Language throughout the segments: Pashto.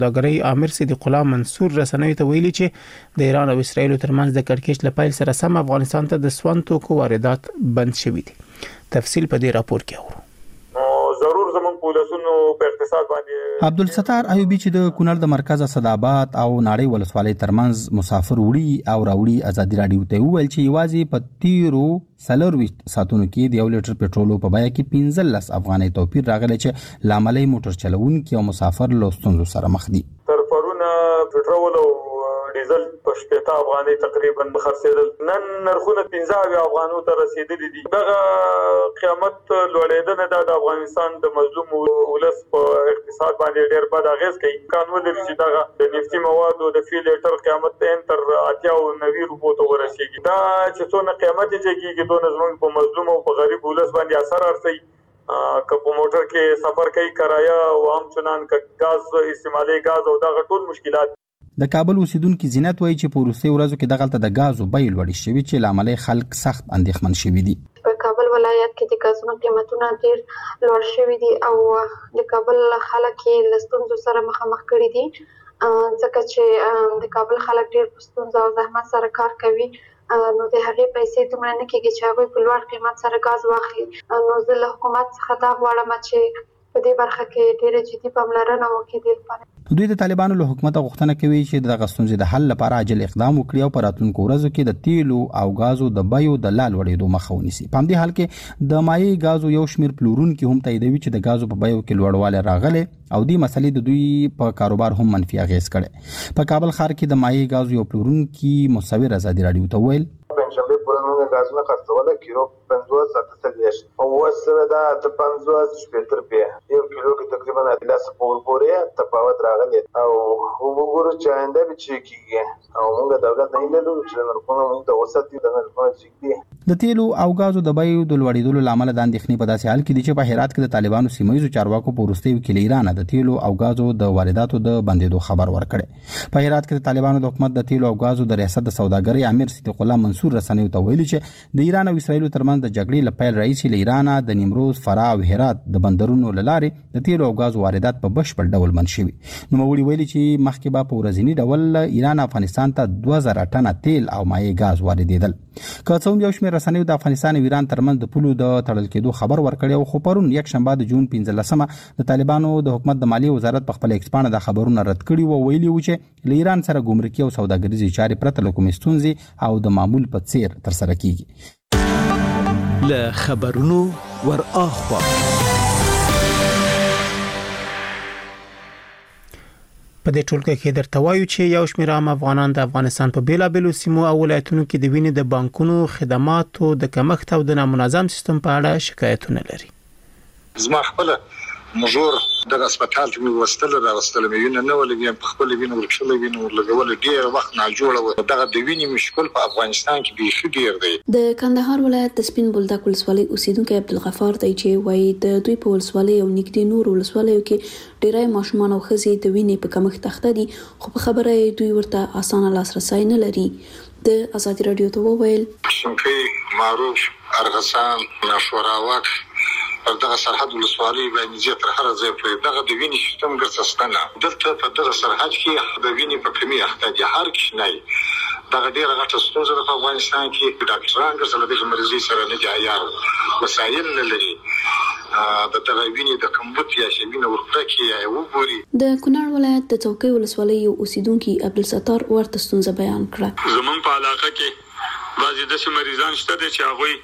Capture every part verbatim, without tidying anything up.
سوداګرۍ امیر صدیق الله منصور رسنیو ته ویلي چې د ایران او اسرایل ترمنځ د کړکېچ لپاره سره سم افغانستان ته د سون توکو واردات بند شوي دي. تفصیل په دې راپور کې اورو. ضرور زمون پولیسونو په اقتصاد باندې عبدالستار ایوبی چې د کونړ د مرکز صدابات او ناړۍ ولسوالۍ ترمنځ مسافر وړي او راوړي ازادي رادیو ته ویل چې یوازې په تیرو څلورویشت ساعتونو کې د یو لیټر پټرولو په بیه کې پنځلس افغانۍ توپیر راغلی چې لامل موټر چلوونکي او مسافر له ستونزو سره مخ دي. تر پرونه پټرول او ډیزل په شپږ افغانۍ تقریبا خرڅېدل، نن نرخونه پنځه افغانو ته رسیدلي دي. دغه قیامت لوړېدنه د افغانستان د مظلوم ولس په اقتصاد باندې ډېر بد اغېز کوي. امکان ولري چې دغه د نفتي موادو د فی لیټر قیمت تر اتیا او نوي روپو ته ورسیږي. دا چې څونه قیمت کېږي دونه زموږ په مظلوم او په غریب ولس باندې اثر ارسي. که په موټر کې سفر کوي کرایه او هم چنان که غاز استعمالي غاز او دغه ټول مشکلات. د کابل اوسیدونکو زینت وایي چې په وروستي ورځو کې دغلته د غازو بیې لوړې شوي چې لامل خلک سخت اندېښمن شوي دي. په کابل ولایت کې د غازونو قیمتونه ډېر لوړ شوي دي او د کابل خلک یې له ستونزو سره مخامخ کړي دي، ځکه چې د کابل خلک ډېر په ستونزو او زحمت سره کار کوي. نو د هغې پیسې دومره نه کېږي چې هغوی په لوړ قیمت سره غاز واخلي. نو زه له حکومت څخه دا غواړم چې په دې برخه کې ډېره جدي پاملرنه وکړي. دې لپاره دوی د طالبانو له حکومت غوښتنه کوي چې د غستونځ د حل لپاره عاجل اقدام وکړي او په راتلونکو ورځو کې د تیلو او غازو د بیو د لا لوړېدو مخه ونیسي. په همدې حال کې د مایع غازو یو شمېر پلورونکي هم تاییدوي چې د غازو په بیو کې لوړوالی راغلی او دې مسلې د دوی په کاروبار هم منفي اغېز کړی. په کابل ښار کې د مایع غازو یو پلورونکي مصور ازادي رادیو ته ویل پنځمبه پرونه غازونه خرڅول کیلو پنځوس ساته او وسره دا د پنځوس شپږ روپیا یو کیلو کې تقریبا اتلس پورې تفاوت راغلی او وګورو چې آینده به چې کیږي او موږ دولت نه لیدو چې نرخونه موږ د وساتي د نرخونو چې د تیلو او غازو د بیو د لوړېدلو لامل د اندېښنې په داسې حال کې دي چې په هرات کې د طالبانو سیمایي چارواکو په وروستیو کې له ایران د تیلو او غازو د وارداتو د بندېدو خبر ورکړي. په هرات کې د طالبانو د حکومت د تیلو او غازو د ریاست د سوداګرۍ امیر صدیق الله منصور رسنیو ته ویلي چې د ایران او اسرایل ترمنځ د جګړې لپاره رئیس له ایران د نیمروز، فراه او هرات د بندرونو لارې د تیلو او غازو واردات په بشپړ ډول منع شوي. نو موري ویلي چې مخکې به په ورځنی ډول ایران افغانستان ته دوه زره ټنه تیل او مایع غاز واردېدل. که څه هم یو شمېر رسنیو د افغانستان او ایران ترمنځ د پولو د تړل کېدو خبر ورکړی او خو پرون یک شنبه د جون پنځلسمه د طالبانو د حکومت د مالیې وزارت په خپل ایکسپانه د خبرونه رد کړي او ویلي و چې له ایران سره ګمرکي او سوداګریزې چارې پرته له کومې ستونزې او د معمول په څیر ترسره کیږي. له خبرونو ور اخوا په دې ټولګه کې درته وایو چې یو شمېر عام افغانان د افغانستان په بیلابېلو سیمو او ولایتونو کې د وینې د بانکونو خدماتو د کمښت او د نامنظم سیستم په اړه شکایتونه لري. زما خپل مجور د هسپتال ته وستل راوستل مې وینې نه ولګم په خپل وینې ورکشل وینې ورلګول ډیر وخت نه جوړه دغه د وینې مشکل په افغانستان کې به ډیر دی. د کندهار ولایت د سپین بولدک ولسوالۍ اوسیدونکو عبدالغفار دی چې وایي د دوی په ولسوالۍ او نږدې نور ولسوالیو کې ډیری ماشومان او ښځې د وینې په کمښت اخته دي، خو په خبره دوی ورته اسانه لاسرسی نه لري. د ازادي رادیو ته وویل شمپې، معروف، ارغسان، ناشوراوک پر دغه سرحد ولسوالۍ باندې زیات تر هر ځای پورې دغه د وینې سیستم ګرځستنه دلته په دغه سرحد کې د وینې په کمی اخته دي. هر کښنی دغه ډېره غټه ستونزه ده په افغانستان کې. ډاکټران ګرځله دغه مریضۍ سره نه دي عیار، وسایل نه لري. د دغه وینې د کمبود یا چې وینه ورکړه یا وګوري. د کونړ ولایت د څوکۍ ولسوالۍ یو اوسیدونکي عبدالستار ورته ستونزه بیان کړه. زمونږ په علاقه کې بعضې داسې مریضان شته دي چې هغوی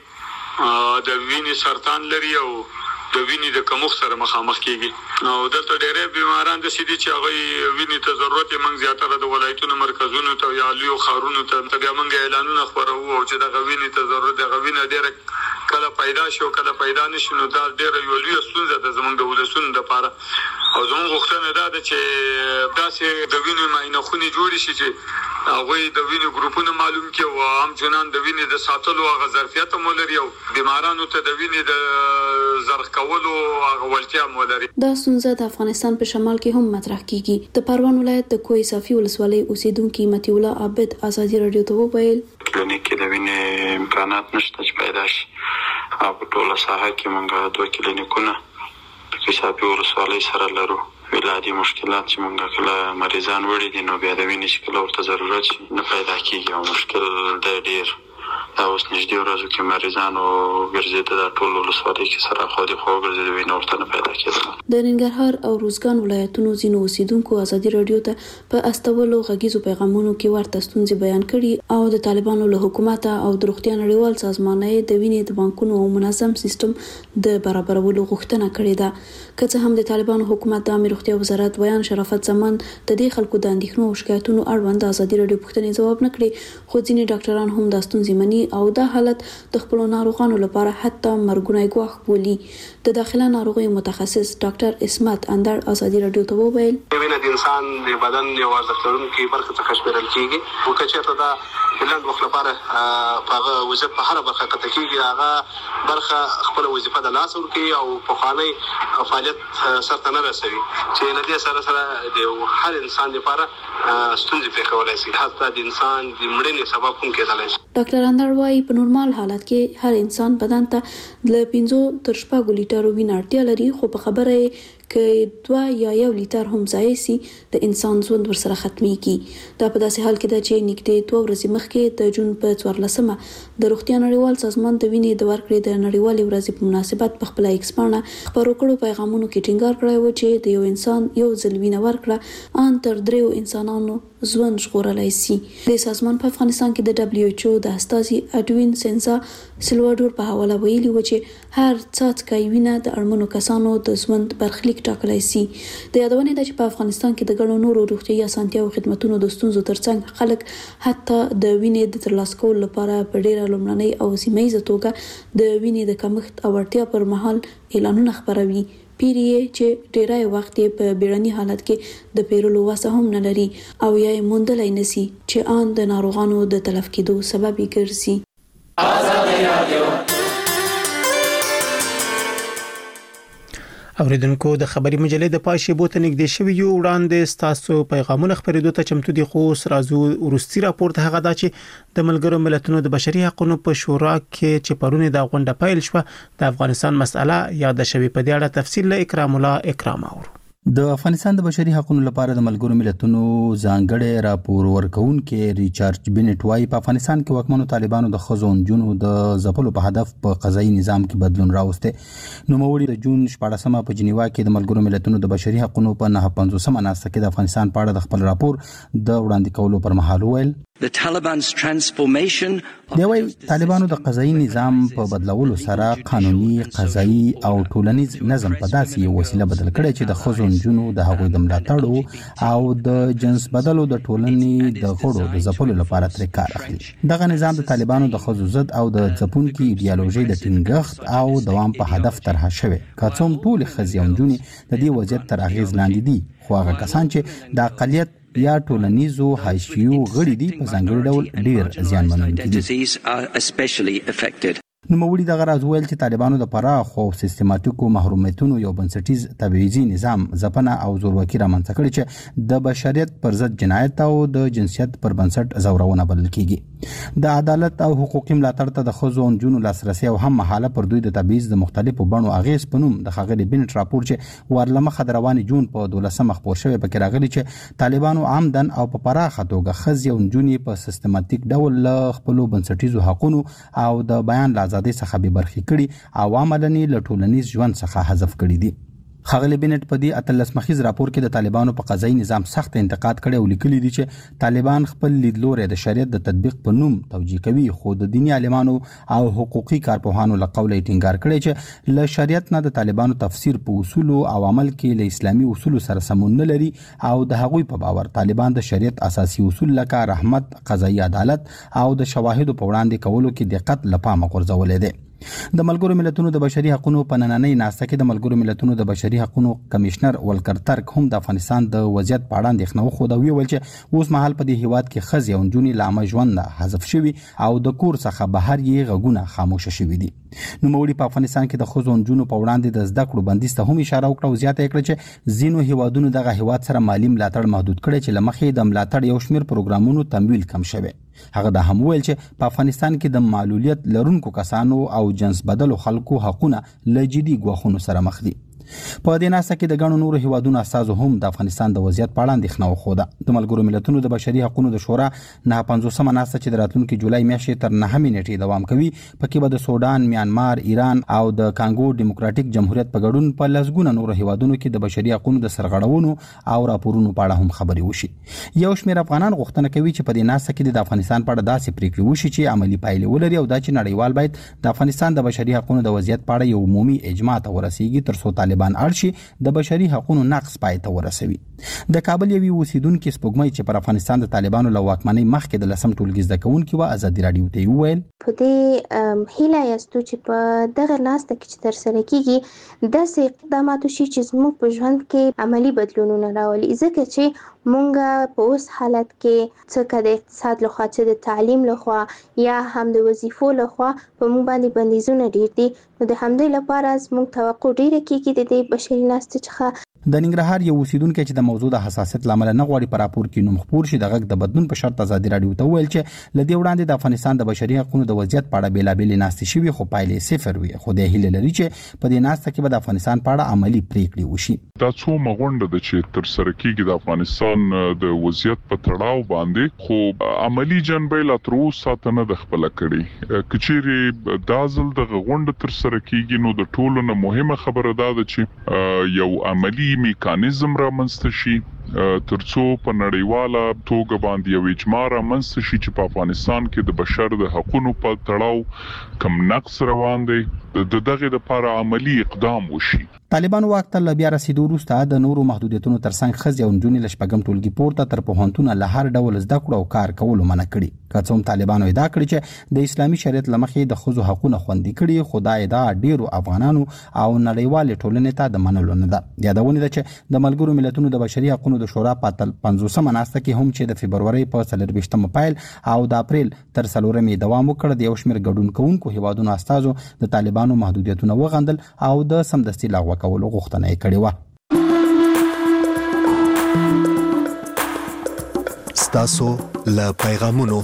د وینې سرطان لري او د وینې د کمښت سره مخامخ کیږي. او دلته ډېری بیماران داسې دي چې هغوی وینې ته ضرورت یې موږ زیاتره د ولایتونو مرکزونو ته یا لویو ښارونو ته بیا موږ اعلانونه خپروو او چې دغه وینې ته ضرورت دغه وینه ډېره کله پیدا شي او کله پیدا نه شي، نو دا ډېره یوه لویه ستونزه ده زموږ د ولسونو دپاره. او زموږ غوښتنه دا ده چې داسې د وینې معاینه خونې جوړې شي چې هغوی د وینې ګروپونه معلوم کړي او همچنان د وینې د ساتلو هغه ظرفیت هم ولري او بیمارانو ته د وینې د زرخ کولو هغه وړتیا هم ولري. دا ستونزه د افغانستان په شمال کې هم مطرح کیږي. د پروان ولایت د کوه صافي ولسوالۍ اوسیدونکي مطیع الله عابد ازادي رادیو ته وویل کلینیک کې د وینې امکانات نشته چې پیدا شي. په ټوله ساحه کې موږ دوه کلینیکونه کوه صافي ولسوالۍ سره لرو. ولادي مشکلات چې موږ کله مریضان وړي دي نو بیا د وینې چې کله ورته ضرورت شي نه پیدا کیږي او مشکل د ډیر دا اوس نږدې ورځو کې مریضانو ګرځېده د ټول ولسوالۍ کې سره خو دې خو ګرځېده وینه ورته نه پیدا کېدله. د ننګرهار او روزګان ولایتونو ځینو اوسیدونکو ازادي راډیو ته په استولو غږیزو پیغامونو کې ورته ستونزې بیان کړي او د طالبانو له حکومت او د روغتیا نړیوال سازمان د وینې د بانکونو او منظم سیستم د برابرولو غوښتنه کړې ده. که څه هم د طالبانو حکومت د عامه روغتیا وزارت بیان شرافت زمان د دې خلکو د اندېښنو او شکایتونو اړوند ازادي راډیو پوښتنې ځواب نه کړي، خو ځینې ډاکټران هم دا ستونزې مني او دا حالت د خپل ناروغانو لپاره حتی مرګونی ګواښ بولي. د داخله ناروغیو متخصص ډاکټر اسمت اندر ازادي راډیو ته وویل وینه د انسان د بدن یو ارزښت لرونکي برخه څخه شمیرل کیږي او که چېرته دا بلند وخت لپاره هغه وظیفه په هر برخه کې کیږي هغه برخه خپل وظیفه د لاس ورکوي او په خاني فعالیت سره نه رسوي چې نه دې سره سره د هر انسان لپاره ستونزې پیښولای شي حتی د انسان د مړینې سبب هم کېدای شي. ډاکټر اندر وايي په نورمال حالت کې هر انسان بدن ته ل پنځه تر شپږ لیټر وینه اړتیا لري، خو په خبره کې دوه یا یو لیټر هم ځای سي د انسان ژوند ورسره ختميږي. دا په داسې حال کې ده چې نږدې دوه ورځې مخکې د جون په څوارلسمه د روغتیا نړیوال سازمان د وینې د ورکړې د نړیوالې ورځې په مناسبت په خپل ایکس پاڼه خپرو کړو پیغامونو کې ټینګار کړی و چې د یو انسان یو ځل وینه ورکړه ان تر دریو انسانانو ژوند ژغورلای شي. د سازمان په افغانستان کې د دبليو ایچ او د استازي اډوین سنزا سلوادور په حواله ویلي و چې هر څاڅکی وینه د اړمنو کسانو د ژوند برخلیک ټاکلی شي. د یادونه ده چې په افغانستان کې د ګڼو نورو روغتیايي اسانتیاو خدماتونو د ستونزو ترڅنګ خلک حتی د وینې د ترلاسه کولو لپاره په ډیره لومړنۍ او سیمه توګه د وینې د کمښت او اړتیا پر مهال اعلانونه خپروي، پیریه چې ډیرای وخت په بیړني حالت کې د پیرلو واسه هم نه لري او یا موندلای نسی چې ان د ناروغانو د تلف کېدو سبب ګرځي. ازادي رادیو اوریدونکو د خبري مجلې د پای شیبو ته نږدې شوی یو وړاندې ستاسو پیغامونه خبرېدو ته چمتو دي، خو سرازو ورستي راپورټ هغه دا چې د ملګرو ملتونو د بشري حقوقو په شورا کې چې پرونه د غونډه پیل شو د افغانستان مسأله یاد شوی په دې اړه تفصیل له اکرام الله اکرام اورو. د افغانستان د بشري حقوقو لپاره د ملګرو ملتونو ځانګړي راپور ورکونکي ریچارډ بینټ وايي په افغانستان کې حکومت طالبانو د خزو جنو د ځپلو په هدف په قضایي نظام کې بدلون راوسته. نو موړي د جون شپږمه په جنیوا کې د ملګرو ملتونو د بشري حقوقو په نه پنځوسمه ناسته کې د افغانستان په اړه د خپل راپور د وړاندې کولو پر مهال ویل The Taliban's transformation دی وای طالبانو د قضایي نظام په بدلولو سره قانوني قضایي او ټولنیز نظم په داسې یو وسیله بدل کړي چې د خزو جنو د هغوی د ملاتړ او د جنس بدلو د ټولنې د غړو د ځپلو لپاره تر کار اخلي. دغه نظام د طالبانو د خزو ضد او د ځپونکو ایډیالوژي د ټینګښت او دوام په هدف طرح شوی. کڅوم ټول خزي جنونی د دې وضعیت تر اغیز لاندې دي، خو هغه کسان چې د اقلیت یا ټولنیزو حاشیو غړي دي په ځانګړي ډول ډیر زیانمنونکي دي. نو موړي د غراز ویل چې طالبانو د پراخ او سیستماتیکو محرومیتونو یو بنسټیز تبعیضي نظام ځپنه او زورواکي رامنځته کړي چې د بشریت پر ضد جنایت او د جنسیت پر بنسټ زورونه بلل کیږي. د عدالت او حقوقي ملاتړ ته د خزو جنونو لاسرسي او هم مهاله پر دوی د تبعیض د مختلفو بڼو اغیز پنوم د خغلی بنټ راپور چې ورلمه خضرواني جون په دولسمه خبر شوی پکې راغلي چې طالبانو عمدن او په پراخه توګه خزي او جنونی په سیستماتیک ډول خپل بنسټیزو حقوقو او د بیان لازم د څخه به برخي کړي او عملني له ټولنیز ژوند څخه حذف کړي دي. خغلی بنټ په دې اتلس مخیز راپور کې د طالبانو په قضایي نظام سخت انتقاد کړي او لیکلي دي چې طالبان خپل لیدلوري د شریعت د تطبیق په نوم توجیه کوي، خو د دینی عالمانو او حقوقي کارپوهانو له قوله ټینګار کړي چې له شریعت نه د طالبانو تفسیر په اصول او عمل کې له اسلامي اصول سره سمون نه لري او د هغوی په باور طالبان د شریعت اساسي اصول لکه رحمت، قضایي عدالت او د شواهدو په وړاندې کولو کې دقت لپاره غورځولې دي. د ملګرو ملتونو د بشري حقوقو په نننۍ ناسته کې د ملګرو ملتونو د بشري حقوقو کمشنر ولکر ترک هم د افغانستان د وضعیت په اړه اندېښنه وښوده او ویل چې اوس مهال په دې هیواد کې خزي او جنونی لامه ژوند حذف شوی او د کور څخه بهر یې غږونه خاموشه شوی دي. نو موړي په افغانستان کې د خزو جنونو په وړاندې د زده کړو بندیز ته هم اشاره وکړه او زیاته کړه چې زینو هیوادونو دغه هیواد سره مالی ملاتړ محدود کړي چې لمخې د ملاتړ یو شمېر پروګرامونو تمویل کم شوی. هغه د هم ویل چې په افغانستان کې د معلولیت لرونکو کسانو او جنس بدلو خلکو حقونه له جدي ګواښونو سره مخ دي. په دې ناسه کې د ګڼو نورو هیوادونو استازو هم د افغانستان د وضعیت په اړه اندېښنه وښوده. د ملګرو ملتونو د بشري حقوقو د شورا نه پنځوسمه ناسه چې د راتلونکي جولای میاشتې تر نهمې نیټې دوام کوي، پکې به د سودان، میانمار، ایران او د کانګو ډیموکراتیک جمهوریت په ګډون په لسګونه نورو هیوادونو کې د بشري حقوقو د سرغړونو او راپورونو په اړه هم خبرې وشي. یو شمېر افغانان غوښتنه کوي چې په دې ناسه کې د افغانستان په اړه داسې پریکړې وشي چې عملی پایلې ولري او دا چې نړیوال باید د افغانستان د بشري حقوقو د وضعیت په اړه یو عمومي اجماع ته ورسیږي تر څو طالبان اړ شي د بشري حقوقو نقض پای ته ورسوي. د کابل یوې اوسیدونکو سپوږمۍ چې پر افغانستان د طالبانو له واکمنۍ مخکې د لسم ټولګي زده کوونکي و ازادي راډیو ته وویل په دې هیله یاستو چې په دغه ناسته کې چې تر سره کیږي داسې اقدامات وشي چې زموږ په ژوند کې عملی بدلونونه راولي، ځکه چې مونږ په اوس حالت کې څه د اقتصاد لخوا څه د تعلیم لخوا یا هم د وظیفو لخوا په مونږ باندې بندیزونه ډیر دي. نو د همدې لپاره زموږ توقع ډیره کیږي د دې بشري ناستې څخه. د ننګرهار یو اوسیدونکو چې د موضوع د حساسیت لامل نه غواړي په راپور کې نوم خپور شي د غږ د بدلون په شرط ازادي راډیو ته ویل چې لدې وړاندې د افغانستان د بشري حقوقو د وضعیت په اړه بیلابېلې ناستې شوي خو پایلې صفر وي. خو د هیله لري چې په دې ناسته کې به د افغانستان په اړه عملی پریکړې وشي. دا څو مغونډه د چې تر سره کېږي د افغانستان د وضعیت په تړاو باندې خو عملی جنبې لا تر اوسه نه د خپل کړي. کچېری دا ځل د غونډه تر سره کېږي نو د ټولو نه مهمه خبره ده چې یو عملی میکانیزم را منځته شي ترڅو په نړیواله توګه باندې یو اجماع را منځته شي چې په افغانستان کې د بشر د حقوقو په تړاو کم نقص روان دی، د دغه لپاره عملی اقدام وشي. طالبانو واک ته بیا رسیدو وروسته د نورو محدودیتونو ترڅنګ ښځې او نجونې له شپږم ټولګي پورته تر پوهنتونه له هر ډول زده کړو او کار کولو منع کړي. که څه هم طالبانو ادعا کړې چې د اسلامي شریعت له مخې د ښځو حقونه خوندي کړي، خو دا ادعا ډیرو افغانانو او نړیوالې ټولنې ته د منلو نه ده. یادونه ده چې د ملګرو ملتونو د بشري حقوقو د شورا په پنځوسمه ناسته کې هم چې د فبرورۍ په څلرویشتمه پیل او د اپریل تر څلورمې دوام وکړ، د یو شمېر ګډون کوونکو هیوادونو استازو د طالبانو محدودیتونه وغندل او د سمدستي لغوه کولو غوښتنه یې کړې وه. ستاسو له پیغامونو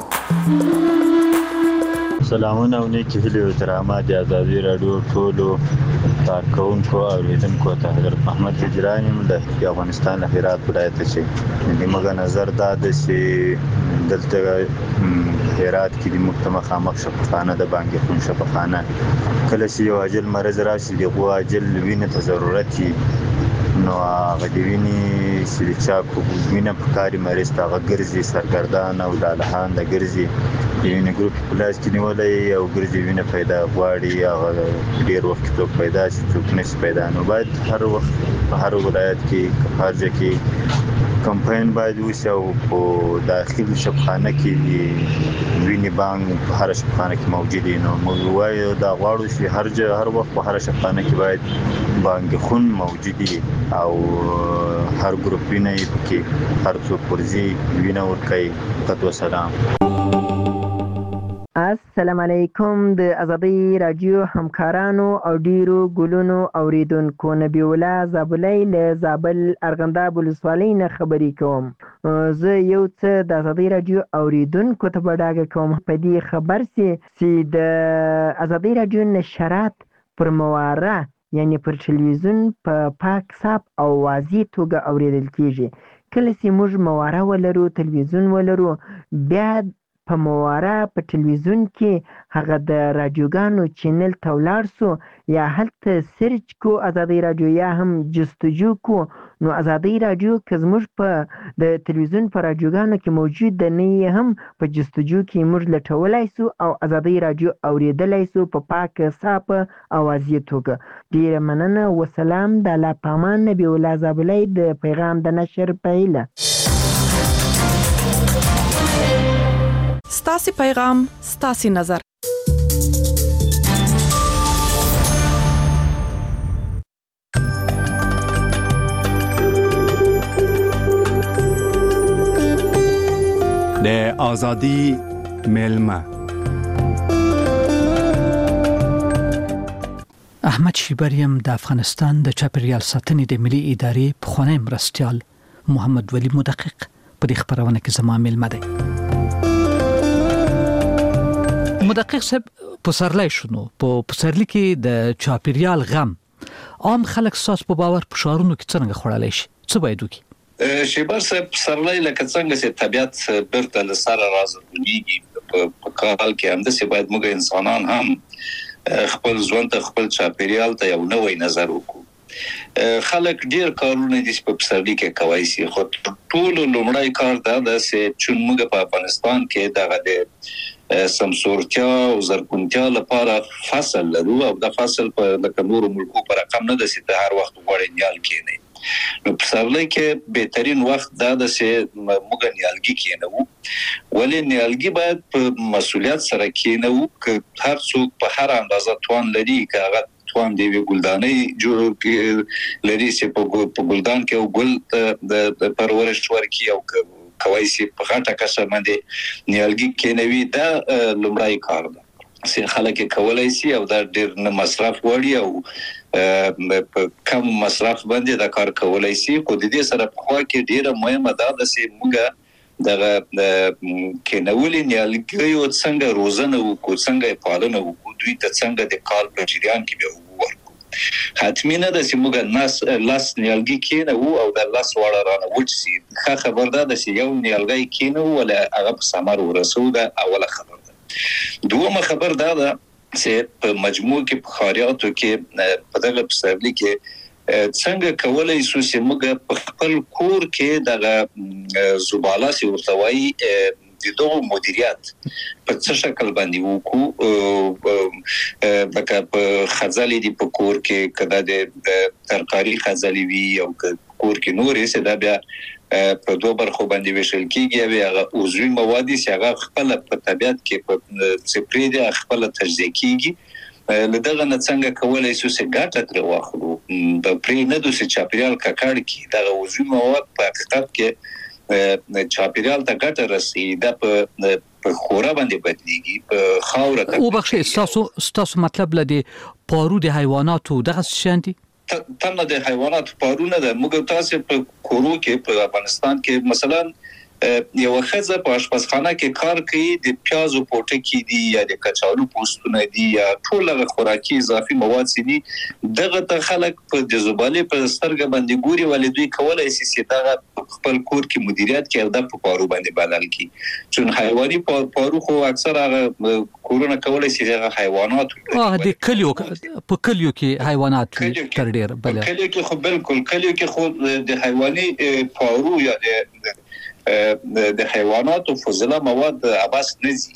سلامونه او نیکی هیلې او احترامات د ازادي راډیو ټولو کارکونکو او اوریدونکو ته. حضرت محمد هجرانی د افغانستان له هرات ولایت چې د مګ نظر دا د چې دلته هرات کې د مکتمه خامخ شفاخانه د بانګ خون شفاخانه کله چې یو اجل مرز راشي د غوا اجل وینې ته ضرورت نو هغه د وینې چې چا کو وینه په کاري مریض ته هغه ګرځي سرګردان او لالهان د ګرځي د وینې ګروپ پلاس کې نیولې او ګرځي وینه پیدا غواړي هغه ډیر وخت ته پیدا شي چې نشي پیدا. نو باید هر وخت په هر ولایت کې هر ځای کې کمپاین باید وشي او په داخلي شفاخانه کې وینې بانک په هر شفاخانه کې موجود دي. نو موږ وایو دا غواړو چې هر ځای هر وخت په هر شفاخانه کې باید بانک خون موجود دي او هر ګروپ وینه یې پکې هر څوک ورزي وینه ورکوي. تاسو سلام. السلام علیکم د ازادي رادیو همکارانو او ډیرو ګلونو اوریدونکو. نبی الله زابلای له زابل ارغنداب ولسوالۍ نه خبرې کوم. زه یو څه د ازادي رادیو اوریدونکو ته بډاګه کوم په دې خبر سي چې د ازادي رادیو نشرات پر مواره یعنی پر ټلویزیون په پاک صاف او واضح توګه اوریدل کیږي. کله چې موږ مواره ولرو ټلویزیون ولرو بیا په مواره په ټلویزیون کې هغه د رادیوګانو چینل ته ولاړ سو یا هلته سرچ کو ازادي رادیو یا هم جستجو کو نو ازادي رادیو که زموږ په د ټلویزیون په رادیوګانو کې موجود ده نه هم په جستجو کې موږ لټولای سو او ازادي رادیو اوریدلای سو په پاک صاف اوازې توګه. ډیره مننه. وسلام. د الله پامان. نبی الله زابلای د پیغام د نشر پهیله. ستاسي پیغام ستاسي نظر. د ازادي ملما احمد شیبریم د افغانستان د چاپیریال ساتنې د ملي ادارې پخوانی مرستیال محمد ولی مدقق په دې خبرونه کې زما ملما دی. مدقق صاحب پسرلی شنو په پسرلی کې د چاپیریال غم عام خلک ساس په باور په شهرونو کې څنګه خړلای شي څه باید وکړي شیبر صاحب سرلای لکه څنګه چې طبيعت برته لسره راځي په کال کې هم د سی باید موږ انسانان هم خپل ژوند ته خپل چاپیریال ته یو نوې نظر وکړو خلک ډیر کارونه دي په پسرلی کې کوي سي خو ټول لومړی کار دا ده چې چون موږ په افغانستان کې دغه د سمسورتیا او زرګونتیا لپاره فصل لرو او د فصل په د نورو ملکو پر رقم نه د سي هر وخت غوړې نیال کېنه نو پسرلی کې بهترین وخت دا د چې موږ نیالګي کېنو ولې نیالګي باید په مسولیت سره کېنو ک هر څوک په هر اندازه توان لري کاغه توان دی ګلدانې جوړ لري چې په ګلدان کې او ګل د پرورش ورکی او کوي چې په غټه کسه باندې نیالګي کېنوي دا لومړی کار ده چې خلک کولای شي او دا ډیر نه مصرف وړي او په کم مصرف باندې دا کار کولای شي خو د دې سره په خوا کې ډیره مهمه ده چې موږ دغه کېنولې نیالګي او څنګه روزنه وکړو څنګه پالنه وکړو دوی ته څنګه د کال په جریان کې به ورکو حتمی نه ده چې موږ ناس لاس نیالګي کېنو او د لاس وړه رانه وچسي ښه خبر ده چې یو نیالګي کېنو ولا هغه په سمر ورسو ده اوله خبر ده دومره خبر ده چې په مجموع کې په خاریاتو کې په دغه پسرلی کې څنګه کولای شو چې موږ په خپل کور کې دغه زباله سی ورتوي د دوه مدیریت په څه شکل باندې وکړو لکه په خزالي دی په کور کې کدا د ترکاری خزالي وی او کور کې نورې څه دا بیا په دوه برخو باندې ویشل کیږي او هغه عضوي مواد چې هغه خپل په طبيعت کې په سپری دي خپل تجزیه کیږي لدغه نه څنګه کولای شو چې ګټه تر واخلو په پری نه دوه چاپیریال ککړ کی دا عضوي مواد په حقیقت کې چاپیریال ته ګټه رسي دا په په خورا باندې بدليږي په خاور ته او بخښه تاسو تاسو مطلب لدی پارو د حیواناتو دغه شانتي تمه د حیوانات پارونه د موږ تاسو په کورو کې په افغانستان کې مثلا یو خزه په آشپزخانه کې کار کوي د پیازو پوټکی دي یا د کچالو پوستونه دي یا ټول خوراکي اضافي مواد دي دغه ته خلک په د زبالې په سترګ باندې ګوري ولې دوی کولای شي چې دغه خپل کور کې مدیریت کوي او د پارو باندې بدل کی چون حیواني پارو خو اکثر هغه کورونه کولای شي هغه حیوانات اه د کلیو په کلیو کې حیوانات تر ډیر بل کلیو کې خو بالکل کلیو کې خو د حیواني پارو یا د د حیوانات او فضله مواد عباس نزي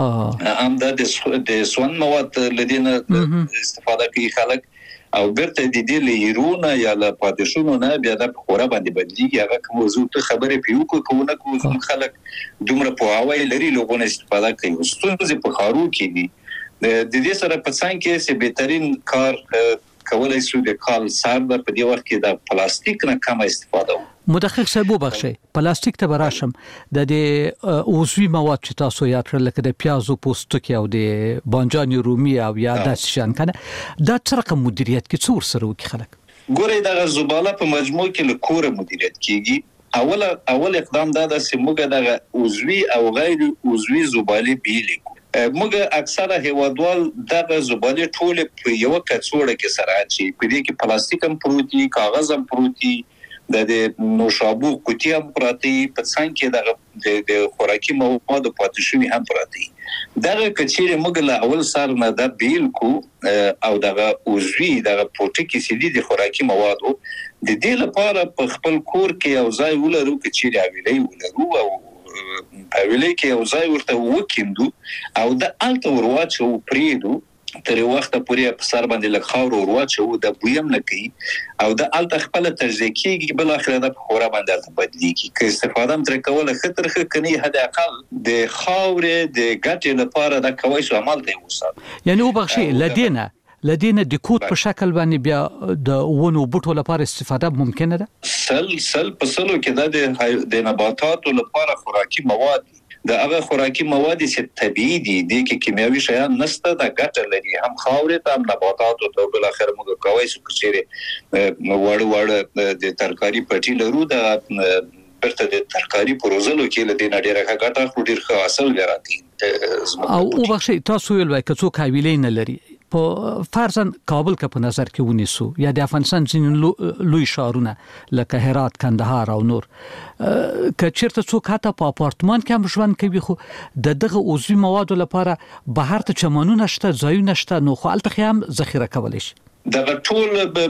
اه هم د د سون مواد لدينا استفاده کوي خلک او برته د دې لیرونه یا له پادشونو نه بیا د خورا باندې بدلیږي هغه کوم موضوع ته خبره پیو کوونه کوم خلک دومره په هواي لري لغونه استفاده کوي ستونزې په خارو کې دي د دې سره په څنګه کې چې بهترین کار کولای شو د کال سر په دې وخت کې د پلاستیک نه کم استفاده مدقق صاحب وبخښئ پلاستیک ته براشم د دې عضوي مواد چې تاسو یاد کړل لکه د پیازو پوستکی او د بانجان رومي او یا د شان کنه دا څرخه مدیریت کې څور سره وکي خلک ګوري د زباله په مجموع کې له کوره مدیریت کیږي اول اول اقدام دا د سیموګه د عضوي او غیر عضوي زباله بیلې موږ اکثره هیوادوال دغه زباله ټول په یو کڅوړه کې سره اچي په دې کې پلاستیک هم پروتي کاغذ هم پروتي د نوشابو کوټي هم پراتی په څنګه دغه د خوراکي مواد پاتې شوی هم پراتی دغه کچېره موږ له اول سره نه د بیل کو او دغه اوزوی دغه پروتیکي سیدي د خوراکي موادو د دې لپاره په خپل کور کې او ځای ولرو کچېره ویلې ولرو او اویلې کې یو ځای ورته وکیندو او د الته ورواچو پریدو تر وخت پورې په سر باندې لږ خاور ورواچو د بویم نه کوي او د الته خپل تجزیه کیږي بل اخر د خورا باندې بدلیږي که استفاده تر کوله خطر خ کني حد اقل د خاور د ګټې لپاره د کوي شو عمل دی وسات یعنی وبخښي لدینه لدینه د کوټ په شکل باندې بیا د ونو بوټو لپاره استفاده ممکنه ده سل سل په سلو کې د د نباتاتو لپاره خوراکي مواد د هغه خوراکي مواد چې طبيعي دي د کیمیاوي شیان نشته د ګټه لري هم خاورې ته هم نباتاتو ته بل اخر موږ کوي چې چیرې وړ وړ د ترکاری پټي لرو د برته د ترکاری پروزلو کې له دې نړۍ راغټه خو ډیر ښه اصل لري او وبخښي تاسو ویل وای که څوک حویلې نه لري په فرضاً کابل کې په نظر کې ونیسو یا د افغانستان ځینې لوی ښارونه لکه هرات، کندهار او نور، که چیرته څوک حتی په اپارتمان کې هم ژوند کوي خو د دغه عضوي موادو لپاره بهر ته چمنونه شته، ځایونه شته، نو خو هلته هم ذخیره کولی شي. دغه ټول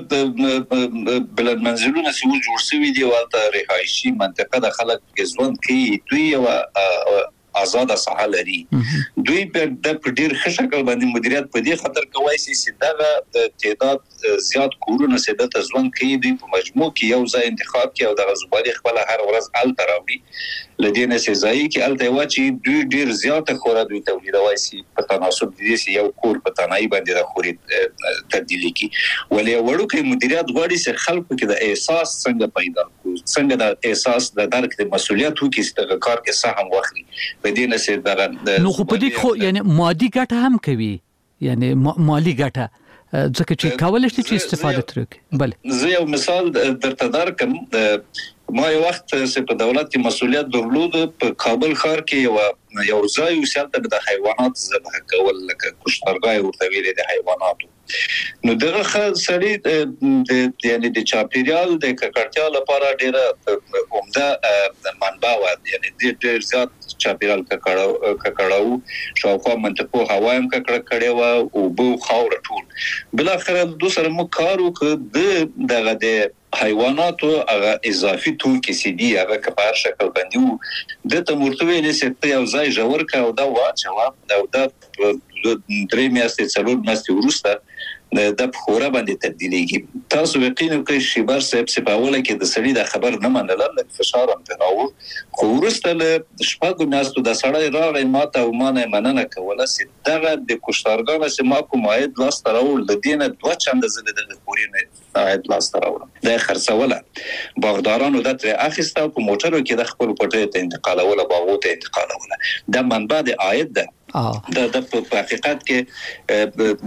بلند منزلونه چې و جوړ شوي دي او د رهایشي منطقه د خلک ژوند کوي، دوی یو آزاد ساحه لري. دوی په د ډیر ښه شکل باندې مدیریت په دې خاطر کوي چې دغه تعداد زیات کورونه چې د ژوند کوي دوی په مجموع کې یو ځای انتخاب کوي او دغه زبالي خپل هر ورځ ال تراوړي لدينا سي ځای کې ال ته واچي دوی ډیر زیات خورا دوی تولیدوي سي په تناسب دي چې یو کور په تنهایی باندې د خوري تبدیلی کی ولې وړو کې مدیریت غواړي چې خلکو کې د احساس څنګه پیدا کو، څنګه د احساس د درک د مسولیت وکړي چې د کار کې سهم واخلي بدینه سي دغه نو خو په دې خو یعنی مادي ګټه هم کوي، یعنی مالی ګټه ځکه چې کولای شي چې استفاده ترې. بله زه یو مثال درته درکم. ما یو وخت چې په دولت کې مسولیت درلود په کابل ښار کې یو یو ځای وسالته د حیوانات ذبح کول لکه کشتارګاه ورته ویل د حیواناتو، نو دغه خلک د یعنی د چاپیریال د ککړتیا لپاره ډیره عمده منبع و، یعنی ډیر زیات چاپیریال ککړاو ککړاو شاوخوا منطقو هوا هم ککړه کړې و او بو خاور ټول بل اخر دوسر مو کارو ک د دغه د حیواناتو هغه اضافي توکي سي دي هغه کپار شکل باندې د تمرتوي نسبت یو ځای جوړ کا او دا واچوا دا د درې میاشتې څلور میاشتې وروسته د خورا باندې تبدیلیږي. تاسو یقینا کوي چې بار صاحب سپاوله کې د سړي د خبر نه منل د فشار هم تراو خو ورسته له شپږو میاشتو د سړی راغی ماته او مانه مننه کوله چې دغه د کوشتارګانه چې ما کوم عاید لاس تراول د دینه دوه چنده زله د پورینه عاید لاس تراول د خرڅوله باغدارانو د تر اخیسته په موټرو کې د خپل پټه ته انتقالوله باغو ته انتقالوله د منبع د عاید ده دا د په حقیقت کې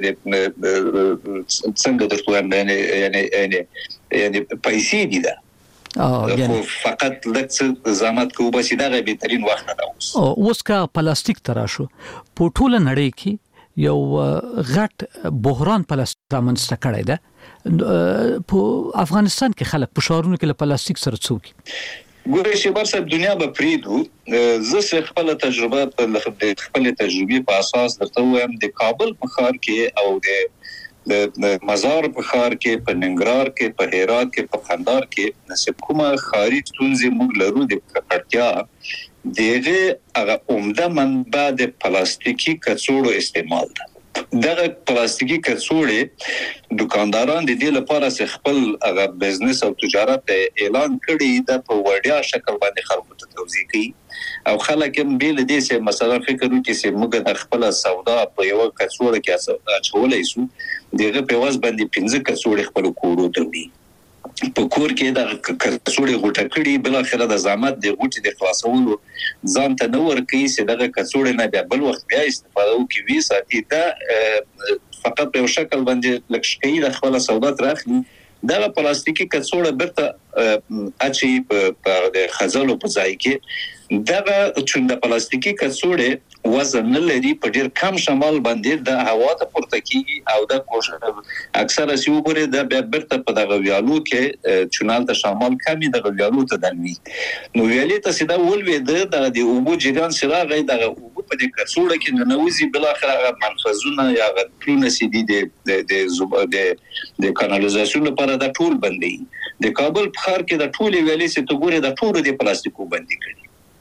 څنګه درته وایم یعنی یعنی یعنی پیسې دي دا خو فقط لکه زحمت کوو بس دا بهترین وخت ده. اوس کا پلاستیک تراشو په ټوله نړۍ کې یو غټ بحران پلاستیک رامنځته کړی ده. په افغانستان کې خلک په شهرونو کې له پلاستیک سره څوک ګورې چې برسه دنیا به پریدو. زه خپل تجربه په خپل تجربه په اساس درته وایم د کابل په ښار کې او د مزار په ښار کې په ننګرهار کې په هرات کې په قندهار کې نسب کومه ښاري ستونزې موږ لرو د ککړتیا دغه هغه عمده منبع د پلاستیکي کڅوړو استعمال ده. دغه پلاستیکي کڅوړې دکانداران د دې لپاره چې خپل هغه بزنس او تجارت اعلان کړي د په وړیا شکل باندې خلکو ته توضیح کوي او خلک هم بیل دي چې مثلا فکر وکړي چې موږ د خپل سودا په یو کڅوړه کې اچولای شو دغه په واس باندې پنځه کڅوړې خپل کورو ته وړي په کور کې د کڅوړې غوټه کړي بل اخره د زحمت د غوټې د خلاصولو ځان ته نور کوي چې دغه کڅوړې نه بیا بل وخت بیا استفاده وکړي ساتي دا فقط په شکل باندې لکشکې د خپل سودا تراخلي دغه پلاستیکي کڅوړه برته اچي په د خزلو په ځای کې دغه چې د پلاستیکي کڅوړې وزن لري په ډیر کم شمال باندې د هوا ته پورته کیږي او د کوشش اکثره سی وګوري د برته په دغه ویالو کې چونال ته شمال کمی د ویالو ته دلوي نو ویالې ته سیده ولوي د د اوبو جریان سره غي د اوبو په دې کڅوړه کې ننوزي بل اخر منفذونه یا غټونه سي دي د د د کانالیزاسیون لپاره د ټول بندي د کابل په ښار کې د ټول ویالې سي ته ګوري د ټول د پلاستیکو بندي کړي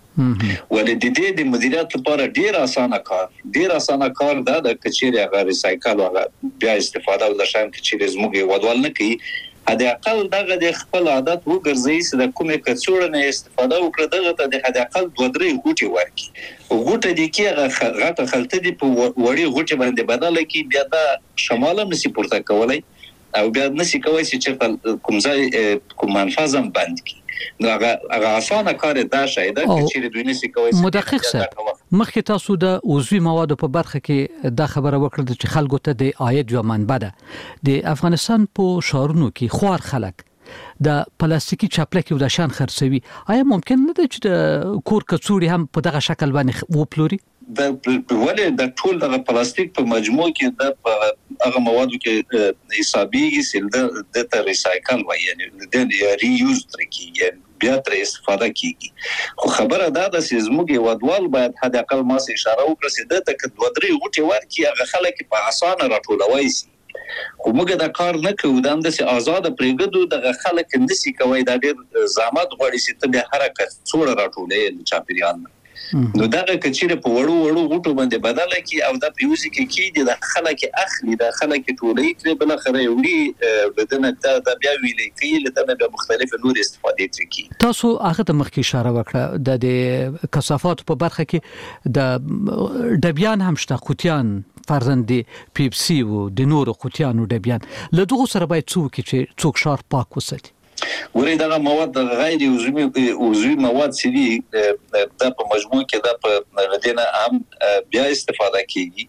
ولې د دې د مدیریت لپاره ډیر اسانه کار ډیر اسانه کار دا د کچېری هغه ریسایکل هغه بیا استفاده ول شایم کچېری زموږ ودوال نه کوي هدا اقل دغه د خپل عادت وګرځي چې د کومه کڅوړه نه استفاده وکړه دغه ته د هدا اقل دوه درې غوټي ورکي غوټه دي کې غټه خلته دي په وړي غوټي باندې بدله کی بیا دا شماله نسی پورته کولای او بیا نسی کوي چې کوم ځای کوم منفذم بند کی نو هغه هغه اسانه کار دا شاید چې دوی نسی کوي مدقق سره مخکې تاسو د عضوي موادو په برخه کې دا خبره وکړه چې خلکو ته د عاید یو منبع ده د افغانستان په شهرونو کې خوار خلک د پلاستیکي چاپلکي د شان خرڅوي آیا ممکن نه ده چې د کور کڅوړي هم په دغه شکل باندې وپلوري د ولې د ټول د پلاستیک په مجموع کې د هغه موادو کې حسابي سیل د د ریسایکل وایي یعنی د ری یوز ترکیږي بیا تر استفاده کیږي خو خبره دا ده چې زموږ ودوال باید حد اقل ما سه اشاره وکړي چې د تک دوه درې غوټي ورکی هغه خلک په اسانه راټولوي سي خو موږ دا کار نه کوو دا د سي آزاد پرېګدو د خلک نسی کوي دا ډېر زحمت غواړي چې ته به حرکت څوړه راټولې چاپیریال نو دا کچېره په وړو وړو غوټو باندې بدله کی او دا پیوزي کې کې د خلک اخلي د خلک ټولې تر بل خره وړي بدنه دا بیا ویلې کې لته به مختلف نور استفاده ترکی تاسو هغه د مخکې اشاره وکړه د کثافات په برخه کې د ډبیان هم شته قوتیان فرزند پیپسی او د نور قوتیانو ډبیان له دغه سره باید څوک چې څوک شار پاک وساتي ورې دا مواد غیر عضوي عضوي مواد سي دي د په مجموع کې د په ردینه هم بیا استفاده کیږي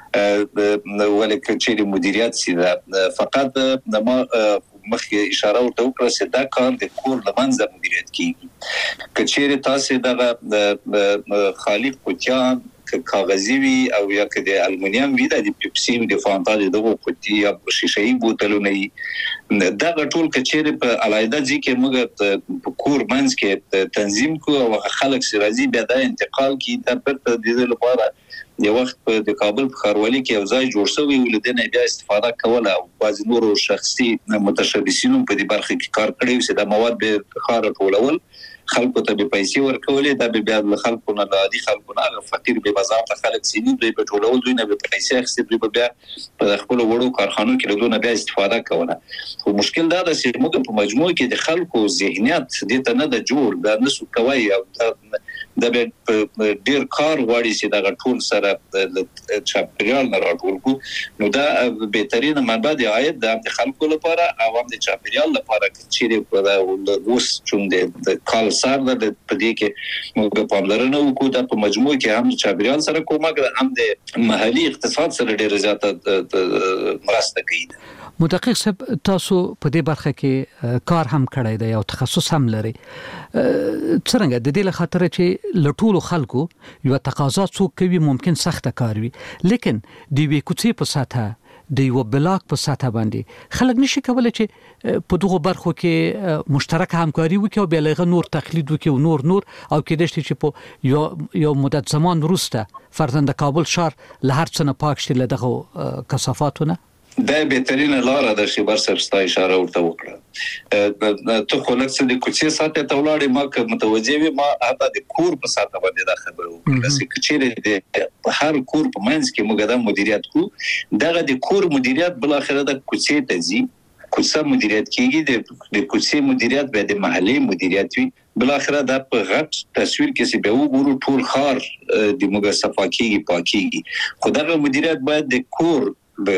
ولکه چې مدیریت سي دا فقط د ما مخکې اشاره ورته وکړه چې دا کار د کور لمنځه مدیریت کیږي کچېره تاسو د خالق کوچان کاغذي وي او یا که د المونیم وي د پیپسي د فانتا دغه قوتي یا شیشه‌ای بوتلونه دا ټول کچېره په علایده ځکه موږ په کور منځ کې تنظیم کو او خلک سرازي بیا د انتقال کی د پرته د لپاره یو وخت په د کابل په خاروالي کې یو ځای جوړ شوی ولدنه بیا استفاده کوله او بعض نور شخصي متشبثینو په دې برخه کې کار کړی چې د مواد به خار ټولول خلکو ته به پیسې ورکولې دا به بیا د خلکو نه عادي خلکو نه فقیر به بازار ته خلک سینې دوی په ټولول دوی نه به پیسې اخستې دوی به بیا په خپل وړو کارخانو کې له بیا استفاده کوله خو مشکل دا ده چې موږ په مجموع کې د خلکو ذهنیت دې ته نه د جوړ دا نسو کوي او د ډیر کار غواړي چې دا ټول سره د چاپیریال نه راټول کو نو دا بهترین منبع دی عاید د خلکو لپاره او هم د چاپیریال لپاره چې په اوس چون د کال سره د پدې کې موږ په پاملرنه وکړو د په مجموع کې هم چاپیریال سره کومک هم د محلي اقتصاد سره ډیر زیاته مرسته کوي مدقق صاحب تاسو په دې برخه کې کار هم کړی دی او تخصص هم لري څنګه د دې له خاطر چې لټولو خلکو یو تقاضا څوک کوي ممکن سخته کار وي لیکن دی وی کوڅې په ساته د یو بلاک په ساته باندې خلک نشي کولای چې په دغه برخو کې مشترک همکاري وکړي او بیا له نور تقلید وکړي او نور نور او کې دشت چې په یو یو مدت زمان وروسته فرزند کابل شهر له هر څه نه پاک شي له دغه کثافاتونه دا بهترینه لار ده چې برسر ستا اشاره ورته وکړه ته خو لکه د کوڅې ساته ته ولاړې ما که متوجه وي ما حتی د کور په ساته باندې دا خبره وکړه چې چیرې د هر کور په منځ کې موږ دا مدیریت کو دغه د کور مدیریت بل اخره د کوڅې ته ځي کوڅه مدیریت کیږي د کوڅې مدیریت به د محلي مدیریت وي بل اخره د په غټ تصویر کې چې به وګورو ټول خار د موږ صفاکیږي پاکيږي خو دغه مدیریت باید د کور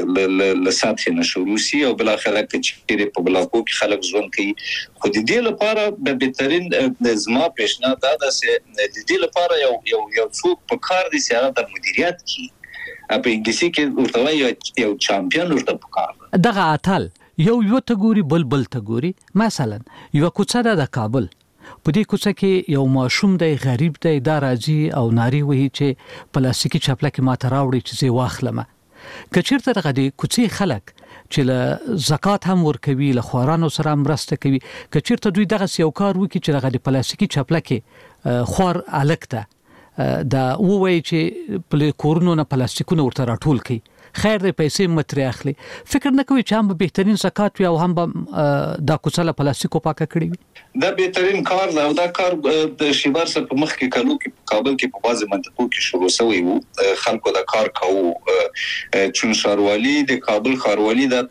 له سطح نه شروع شي او بل اخره چې په بلاکو کې خلک ژوند کوي خو د دې لپاره به بهترین زما پیشنهاد دا ده چې د دې لپاره یو یو یو څوک په کار دي چې هغه د مدیریت کوي په انګلیسي کې ورته وایي یو چامپیون ورته په کار دغه اتل یو یو ته ګوري بل بل ته ګوري مثلا یو کوڅه د کابل په دې کوڅه کې یو ماشوم دی غریب دی دا راځي او ناری وایي چې پلاستیکي چپلکه ماته راوړي چې زه واخلم کچیرته دغه د کوڅې خلک چې له زکات هم ورکوي له خوارانو سره مرسته کوي کچیرته دوی دغه یو کار وکړي چې دغه د پلاستیکي چپلکه خوار الکته دا وایي چې په کورونو نه پلاستیکونه ورته راټول کړي خیر دې پیسې متري اخلي فکر نه کوي چې هم بهترین زکات وي او هم دا کوڅه له پلاستیکو پاکه کړی وي دا بهترین کار دی او دا کار د شیبر سره په مخ کې کلو کې کابل کې په بازي منطقو کې شروع شوی وو خلکو دا کار کوو چون شاروالي د کابل خاروالي د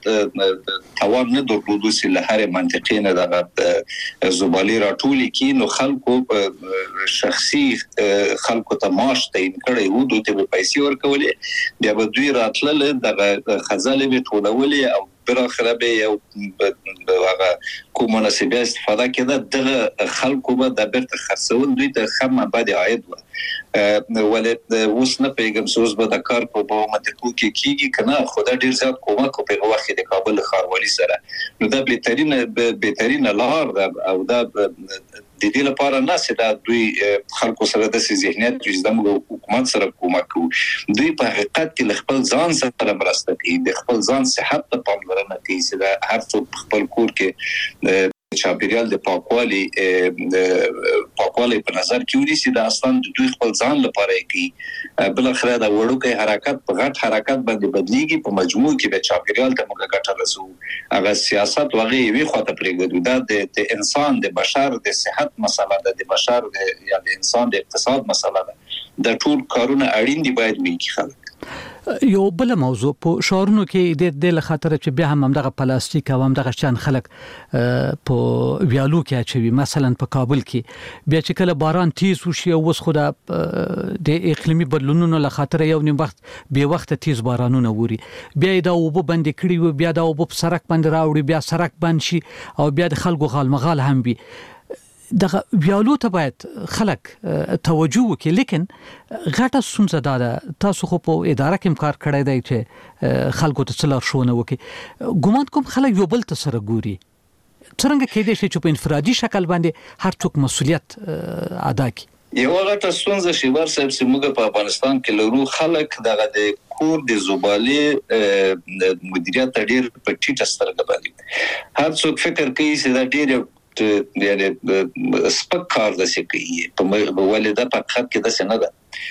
توان نه درلودو چې له هر منطقې نه د زبالي راټولي کې نو خلکو شخصي خلکو ته معاش تعیین کړي وو دوی ته پیسې ورکولې بیا به دوی راتل دغه خزاله به ټولولې او بل اخره به یو هغه کوم مناسبه استفاده کړه دغه خلکو به د بیرته خرڅول دوی ته خمه بعد عاید و ولې اوس نه پیغام سوز به د کار په منطقو کې کیږي کنه خدا ډیر زیات کومک په وخت د کابل خاروالي سره نو دا بهترین بهترین لار او دا د دې لپاره نه چې دا دوی خلکو سره د ذهنیت چې د حکومت سره کومک کوي دوی په حقیقت کې خپل ځان سره مرسته کوي د خپل ځان صحت ته پاملرنه کوي چې دا هر څوک خپل کور کې چاپیریال د پاکوالي پاکوالي په نظر کې ونیسي دا اصلا د دوی خپل ځان لپاره کوي بل اخره دا وړوکی حرکت په غټ حرکت باندې بدلیږي په مجموع کې د چاپیریال ته موږ ګټه رسو هغه سیاست وغه وی خواته پرېږدو دا د انسان د بشر د صحت مسله ده د بشر د یا د انسان د اقتصاد مسله ده د ټول کارونه اړین دي باید وي خلک یو بل موضوع په شهرونو کې د د خاطر چې بیا هم دغه پلاستیک او هم دغه شان خلک په ویالو کې اچوي مثلا په کابل کې بیا چې کله باران تیز وشي او وس خو د اقلیمي بدلونونو له خاطر یو نیم وخت به وخت تیز بارانونه ووري بیا دا وب بند کړي و بیا دا وب سرک باندې راوړي بیا سرک بند شي او بیا د خلکو غالمغال هم وي دغه ویالو ته باید خلک توجه وکړي لیکن غټه ستونزه ده تاسو خو په اداره کې کار کړی دی چې خلکو ته څلور شونه وکړي ګومان کوم خلک یو بل ته سره ګوري څنګه کېدای شي چې په انفرادي شکل باندې هر څوک مسولیت ادا کړي یو غټه ستونزه چې ورسره چې موږ په افغانستان کې لرو خلک دغه د کور د زبالې مدیریت ډېر په ټیټه سترګه باندې هر څوک فکر کوي چې دا ډېر یعنی سپک کار داسې کوي په ولدا په خط کې داسې نه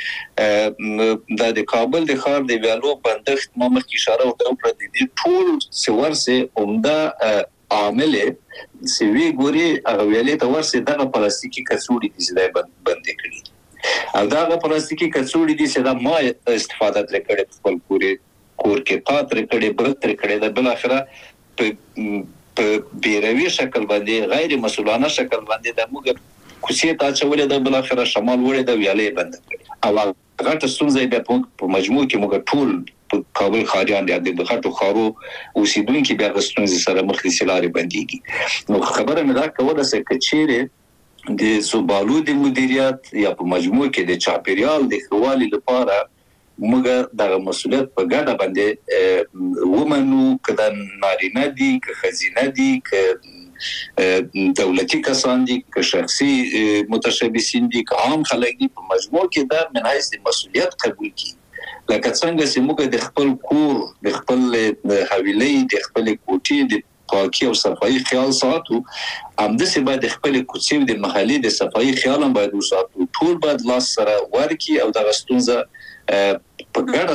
ده دا د کابل د ښار د ویالو بندښت ما مخکې اشاره وکړه د دې ټول سورسه عمده عامل سوي ګوري هغه ویلې ته ورسه دغه پلاستیکي کڅوړي دي چې بند کړي او دغه پلاستیکي کڅوړي دي چې دا ما استفاده کړې په خپل کور کور کې پاتره کړې بل تر کړې د بل اخره په په بیروي شکل باندې غیر مسؤلانه شکل باندې د موږ کوڅې ته چولې د بل اخره شمال وړې د ویالې بند کړې او غټه ستونزه به په مجموع کې موږ ټول په کابل خاریان د غټو خارو اوسیدونکو بیا غستونځ سره مخ دي سلاري باندېږي نو خبره مې دا کوله چې کچېره د زبالو د مدیریت یا په مجموع کې د چاپیریال د خوالي لپاره موږ د مسؤلیت په ګډه باندې ومنو کله نارینه دي که خزینه دي که دولتي کسان دي که شخصي متشبثین دي که عام خلک دي په مجموع کې دا من حیث مسؤلیت قبول کړي لکه څنګه چې موږ د خپل کور د خپل حویلې د خپل کوټې د پاکي او صفایي خیال ساتو همداسې باید خپل کوڅې د محلي د صفایي خیال هم باید وساتو ټول باید لاس سره ورکی او د غستونزه په ګډه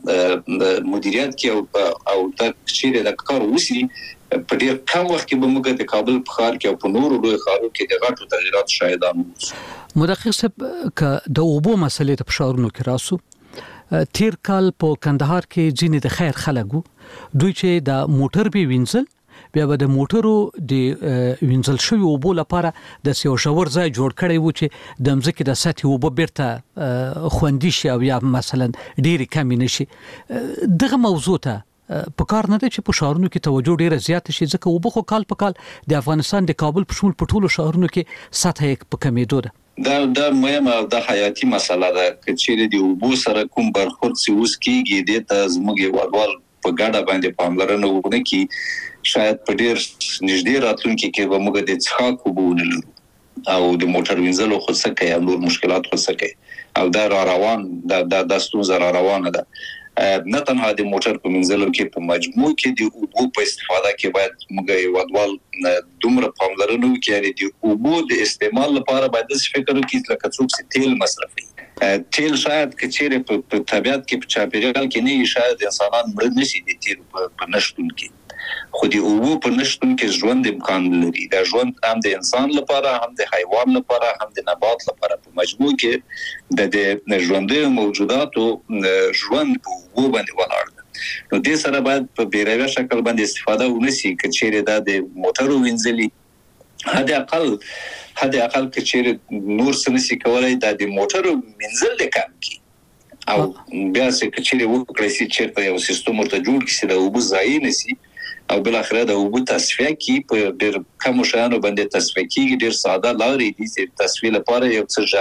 سره مدیریت کې او او د چیرې د کار وسی په ډیر کم وخت کې به موږ د کابل په ښار کې او په نورو لوی ښارونو کې د غټو تغیرات شاهدان وو مدقق صاحب ک د اوبو مسلې ته په ښارونو کې راسو تیر کال په کندهار کې ځینې د خیر خلکو دوی چې د موټر به وینځل بیا به د موټرو د وینځل شوی اوبو لپاره د سیو شاور ځای جوړ کړی و چې د مځکې د سطح اوبو بیرته خوندي شي او یا مثلا ډېری کم نشي دغه موضوع ته په کار نه دی چې په شهرونو کې توجه ډیره زیات شي ځکه اوبو خو کال په کال د افغانستان د کابل په شمول په ټولو شهرونو کې سطح یې په کمیدو ده دا دا مهمه او د حیاتي مسله ده چې د اوبو سره کوم برخورد سی اوس کېږي د ته زموږ وړوال په ګډه باندې پاملرنه وکړي کې شاید په ډیر نږدې راتلونکي کې به موږ د څښاک اوبه ونلرو او د موټر وینځلو خو څه کوي او نور مشکلات خو څه کوي او دا را روان دا د ستونزه را روانه ده نه تنها د موټر په وینځلو کې په مجموع کې د اوبو په استفاده کې باید موږ یو ډول دومره پاملرنه وکړو د اوبو د استعمال لپاره باید څه فکر وکړو لکه څوک چې تیل مصرفوي تیل شاید که چیرې په طبیعت کې په چاپیریال کې نه شاید انسانان مړ نشي د تیل په نشټون کې خو د اوبو په نشټون کې ژوند امکان لري دا ژوند هم د انسان لپاره هم د حیوان لپاره هم د نبات لپاره په مجموع کې د ژوندۍ موجوداتو ژوند په اوبو باندې ولاړ دی نو دې سره باید په بیروي شکل باندې استفاده ونشي که چیرې دا د موټرو وینځلي حد اقل حد اقل که چیرې نور څه نشي کولای دا د موټرو وینځل د کم کی او بیا چې کچېره وکړي چې چیرته یو سیستم ورته جوړ کړي چې د اوبو ځای نشي او بل اخره د اوبو تصفیه کی په ډېر کم شانو باندې تصفیه کیږي ډېر ساده لارې دي چې تصفیه لپاره یو څه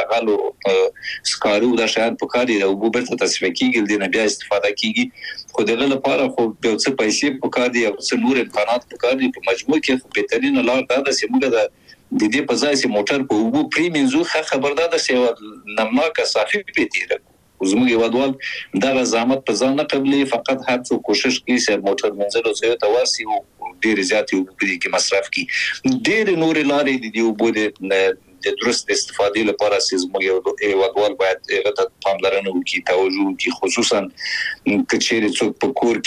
ژغالو سکارو د شان په کار دی د اوبو په تصفیه کیږي د بیا استفاده کیږي خو دغه لپاره خو یو څه پیسې په کار دی او څه نور امکانات په کار دي په مجموع کې بهترین لار دا ده چې موږ د د دې په ځای چې موټر په وبو پری منځو خبردار ده چې نمناکه صافي پیتیره زموږ یوادوال دا زحمت په ځان نه قبلي فقط هر څو کوشش کوي چې موټر منځلو ځای ته ورسي او ډیر زیات یو په دې کې مصرف کوي ډیر نور لارې دي یو بده د درست استفادې لپاره چې زموږ یوادوال باید هغه ته پاملرنه وکړي توجه وکړي خصوصا کچېرې څوک په کور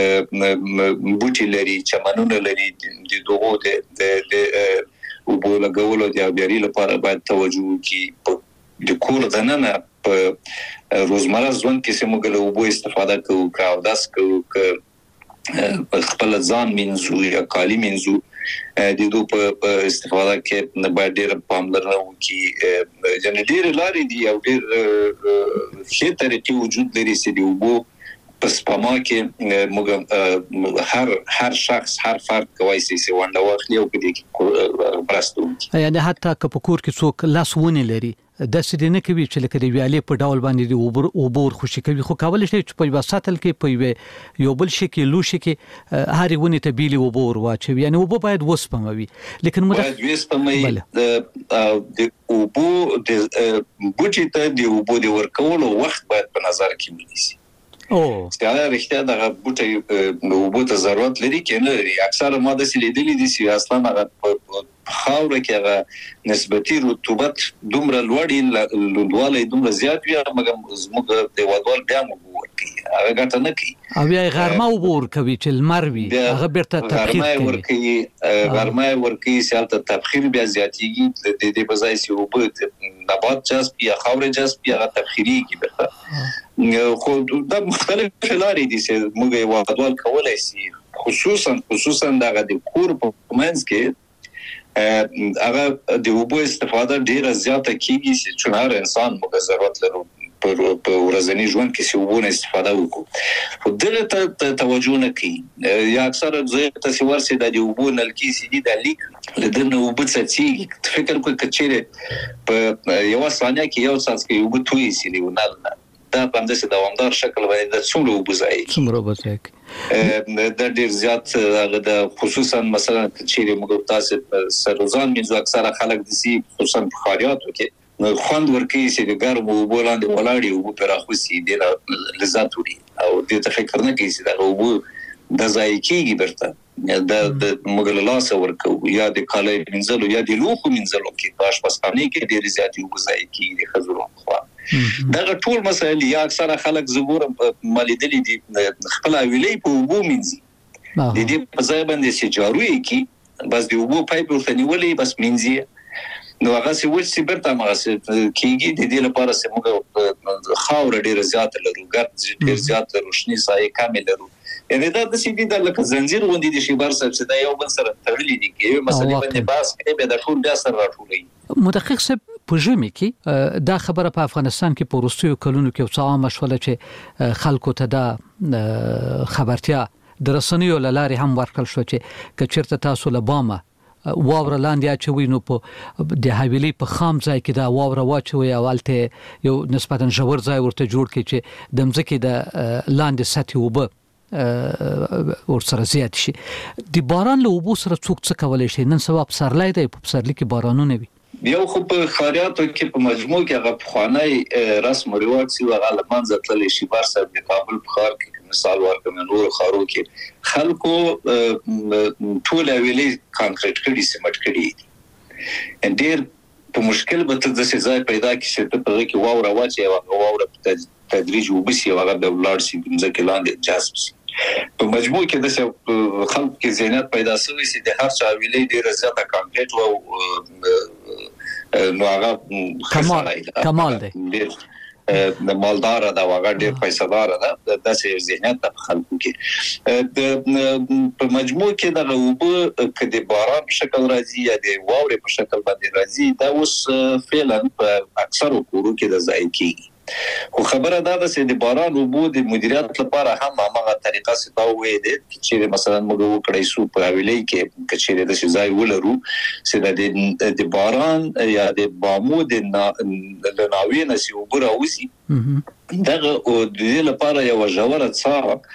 کې بوټي لري چمنونه لري د دوغو د او په لګولو د بیاري لپاره باید توجه وکړي د کور دننه په روزمره ژوند کې چې موږ له اوبو استفاده کوو او داس کوو ک خپل ځان منځو یا کالی منځو د دوی په استفاده کې نه باید ډېر پاملرنه وکړي یعنی ډېر لارې دي او ډېر ښه طریقې وجود لري چې د اوبو په سپما کې موږ هر هر شخص هر فرد کوي چې ونده واخلي او په دې کې برستو یعنی حتی که په کور کې څوک لاس ونه لري د سړي نه کوي چې لکه د ویالې په ډول باندې د اوبر اوبر خوشي کوي خو کول شي چې په وساتل کې په یو بل شي کې لو شي کې هر ونه ته بیلی اوبر واچوي یعنی اوبه باید وسپموي لیکن مده باید وسپموي د اوبو د بوټي ته د اوبو د ورکولو وخت باید په نظر کې ونیسي او ستاره رښتیا دغه بوټي نو اوبو ته ضرورت لري کې نه لري اکثره ماده سلیدلې دي چې اصلا هغه خاوره کې هغه نسبتي رطوبت دومره لوړی لوړوالی دومره زیات وي مګر زموږ د وادوال بیا مو ورکوي هغه ګټه نه کوي او بیا غرمه اوبه ورکوي چې لمر وي هغه بیرته تبخیر کوي غرمه ورکوي چې هلته تبخیر بیا زیاتېږي د دې په ځای چې اوبه نبات جذب یا خاوره جذب یا تبخیرېږي بیرته خو دا مختلف لارې دي چې موږ وادوال کولی شي خصوصا خصوصا دغه د کور په منځ کې هغه د اوبو استفاده ډیره زیاته کیږي چې چونار انسان موږ ضرورت لرو په ورځني ژوند کې چې اوبو استفاده وکړو خو دغه ته توجه نه کوي یا اکثره ځای ته چې ورسي د اوبو نلکې سي دي د لیک لدنه اوبو څخه فکر کوي کچېره په یو ثانیه کې یو څاڅ کې اوبو توي سي دی ونل دا په همداسې دوامدار شکل باندې د څومره اوبه ځای څومره اوبه ځای د ډېر زیات هغه د خصوصا مثلا چې موږ تاسو سروزان منځو اکثره خلک د سي خصوصا په خاریاتو کې خوند ورکوي چې د ګرمو اوبو لاندې ولاړې اوبه پرې راخوسي د لذت وړي او دې ته فکر نه کوي چې دغه اوبه د ځای کېږي برته د موږ له لاسه ورکو یا د کالای منځلو یا د لوښو منځلو کې په اشپزخانه کې ډېرې زیاتې اوبه ځای کېږي د ښځو خوا دغه ټول مسایل یا اکثره خلک زګورم مالیدلې دي خپل ویلې په وبو منځي د دې په ځای باندې چې جارو یې کی بس د وبو پایپ ورته نیولې بس منځي نو هغه څه وڅ برته ما کېږي د دې لپاره چې موږ خاور ډیر زیات لرو ګرد ډیر زیات روشنی سایه کامل لرو یعنی دا د سې دي د لکه زنجیر غوندي د شي بار سره چې دا یو بل سره تړلې دي کې مثلا باندې باس کې به د ټول بیا سره راټولې مدقق صاحب په ژمي کې دا خبره په افغانستان کې په وروستیو کلونو کې څه عامه شوله چې خلکو ته دا خبرتیا د رسنیو لارې هم ورکړل شو چې کچرته تاسو له بامه واوره لاندې اچوي نو په د حویلې په خام ځای کې دا واوره واچوي او الته یو نسبتا ژور ځای ورته جوړ کړي چې د مځکې د لاندې سطح وبه ور سره زیات شي د باران له وبو سره څوک څه کولای شي نن سبا په سرلای دی په سرلی کې بارانونه وي یو خو په خاریاتو کې په مجموع کې هغه خوانای رسم او رواج سی هغه لمنځه تللی شي بار صاحب د کابل په خار کې مثال ورکوم نور خارو کې خلکو ټول ویلې کانکریټ کړي سیمټ کړي ډېر په مشکل به ته د ځای پیدا کې چې ته په کې واوره واچي او واوره په تدریج وبسي هغه د ولار سي ځکه لاندې جذب سي په مجموع کې د خلکو کې ذهنیت پیدا شوی چې د هر چا ویلې ډېر زیاته کانکریټ او نو هغه کمال کمال دی د مالدار دا هغه ډېر پیسې دار ده د داسې ذهنیت د خلکو کې د په مجموع کې د اوبه کدي باران په شکل راځي یا د واورې په شکل باندې راځي دا اوس فعلا په اکثرو کورو کې د ځای کېږي خو خبره دا ده چې د باران اوبو د مدیریت لپاره هم هغه طریقه ستا وې ده چې مثلا موږ وکړای شو په ویلې کې چې د شي ځای ولرو چې د باران یا د بامو د ناوې نسی اوبو راوځي دغه او د دې لپاره یو ژوره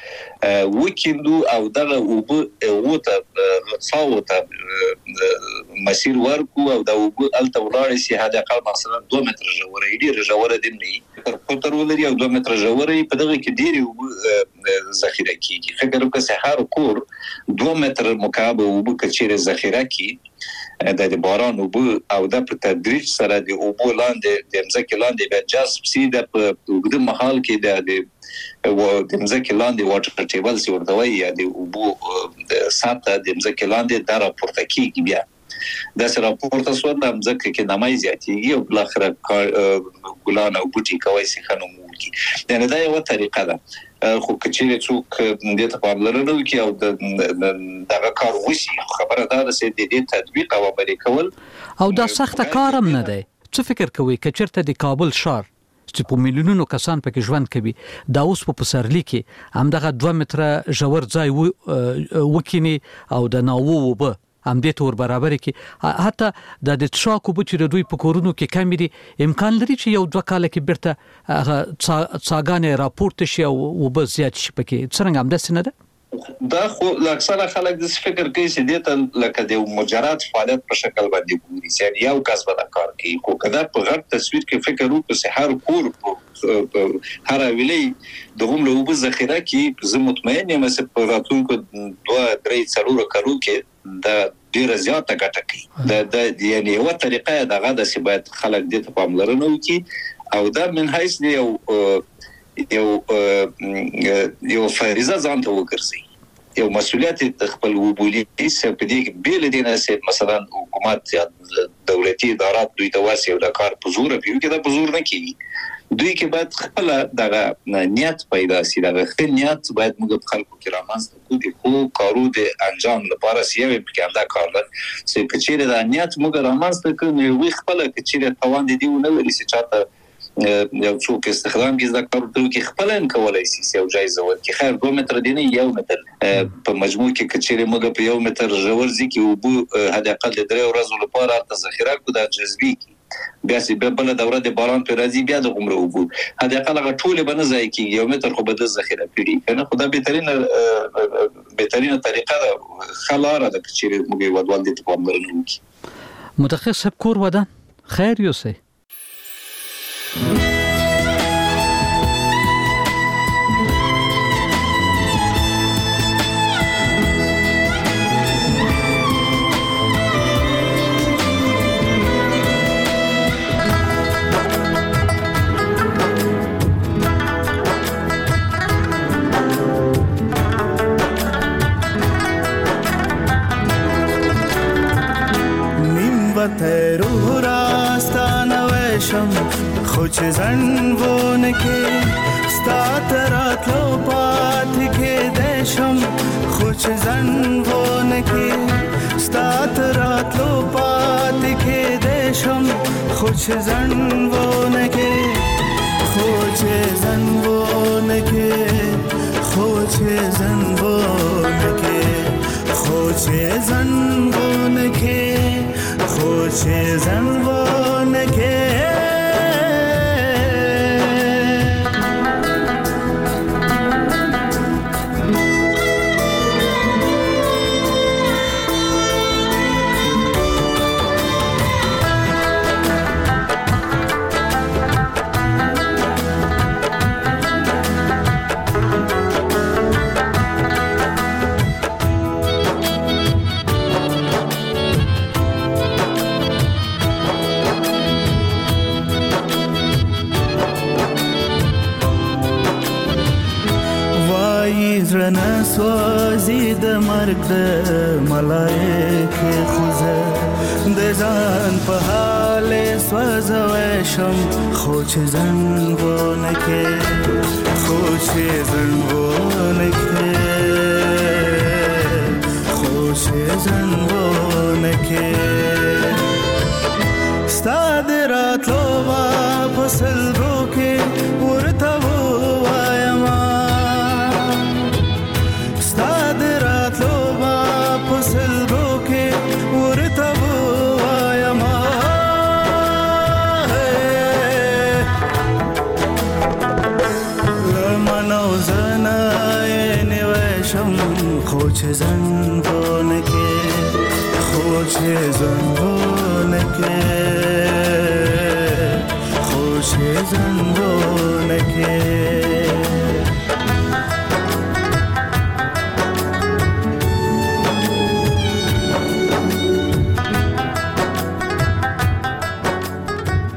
څا وکیندو او دغه اوبو وته څاوته مسیر ورکو او د وګ الته ولاړ شي هدا قال مثلا دوه متر جوړې ډیر جوړه دي نه پټر ولري او دوه متر جوړې په دغه کې ډیر ذخیره کیږي فکر وکړه سحر کور دوه متر مکعب وب کچېره ذخیره کی د باران وب او د په تدریج سره د وب لاندې د مزکه لاندې به جذب سي د وګد محل کې د و د مزکه لاندې واټر ټیبل سي ورته وي یا د وب ساته د مزکه لاندې د راپورته کیږي بیا د سره راپورته سو د مزکه کې نمای زیاتیږي او بل اخر ګلان او بوټي کوي سي خنو مولکی یعنی دا یو طریقه ده خو کچېره څوک د ته په لرلو کې او دغه کار وشي خبره ده چې د دې تطبیق او عملي کول او دا سخت کارم نه دی څه فکر کوي کچرته د کابل شهر چې په میلیونونو کسان پکې ژوند کوي دا اوس په پسرلی کې هم دغه دوه متره ژور ځای وکینی او د ناوو وب هم دې تور برابر کې حتی د د تشاکو بچو دوی په کورونو کې کمی دي امکان لري چې یو دوه کال کې بیرته هغه څاګانې راپورته شي او وب زیات شي پکې څنګه هم داسې نه ده دا خو اکثره خلک د فکر کوي چې دې ته لکه د مجرد فعالیت په شکل باندې ګوري چې یو کس به کار کوي خو کدا په غټ تصویر کې فکر وکړو چې هر کور هر ویلي دغه له وب ذخیره کې زه مطمئن یم چې په راتلونکو دوه درې څلور کالو کې دا ډیر زیاته ګټه کوي دا د یعنی یو طریقه دغه د سبات خلک دې ته پاملرنه وکړي او دا من حیث یو یو یو فریضه ځان ته وګرځي یو مسؤلیت د خپل وبولي چې په دې بیل دي نه چې مثلا حکومت یا دولتي ادارات دوی ته واسي او د کار په زور پیو کې دا په زور نه کیږي دوی کې باید خپل دغه نیت پیدا شي دغه خپل نیت باید موږ خلکو کې رامنځته کوو د خو کارو د انجام لپاره سیوي په دا کار ده چې کچېره د نیت موږ رامنځته کوو نو وی خپل کچېره توان دي نه لري چې چاته یو څوک استخدام کې ذکر ورته کې خپل ان کولای شي یو جایزه ورکړي خیر دوه متر دی نه یو متر په مجموع کې کچېره موږ په یو متر ژور ځکه او بو هدا اقل درې ورځې لپاره د ذخیره کو د جذبي بیا چې بل دوره د باران پر راځي بیا د عمره وبو هدا اقل غټول به نه ځای کې یو متر خو به د ذخیره پیړي کنه خدای بهترین بهترین طریقه ده خلاره د کچېره موږ ودوال دي په امرنه وکي متخصص کور ودان خیر یوسه تیرو راستان وشم خوچ زنبون که ستات راتلو پات که دشم خوچ زنبون که ستات راتلو پات که دشم خوچ زنبون که خوچ زنبون که خوچ زنبون که خوچ زنبون که خوش زنبان که زرنا سوازی د مرګ د ملائکه خوزه د ځان په حال سوځوي شم خو چې زنګونه کې خو چې زنګونه کې خو چې زنګونه کې ستاد راتلو واپس لرو کې ورته وایم خوچ زنبون که خوچ خوش زنبانه که خوش زنبانه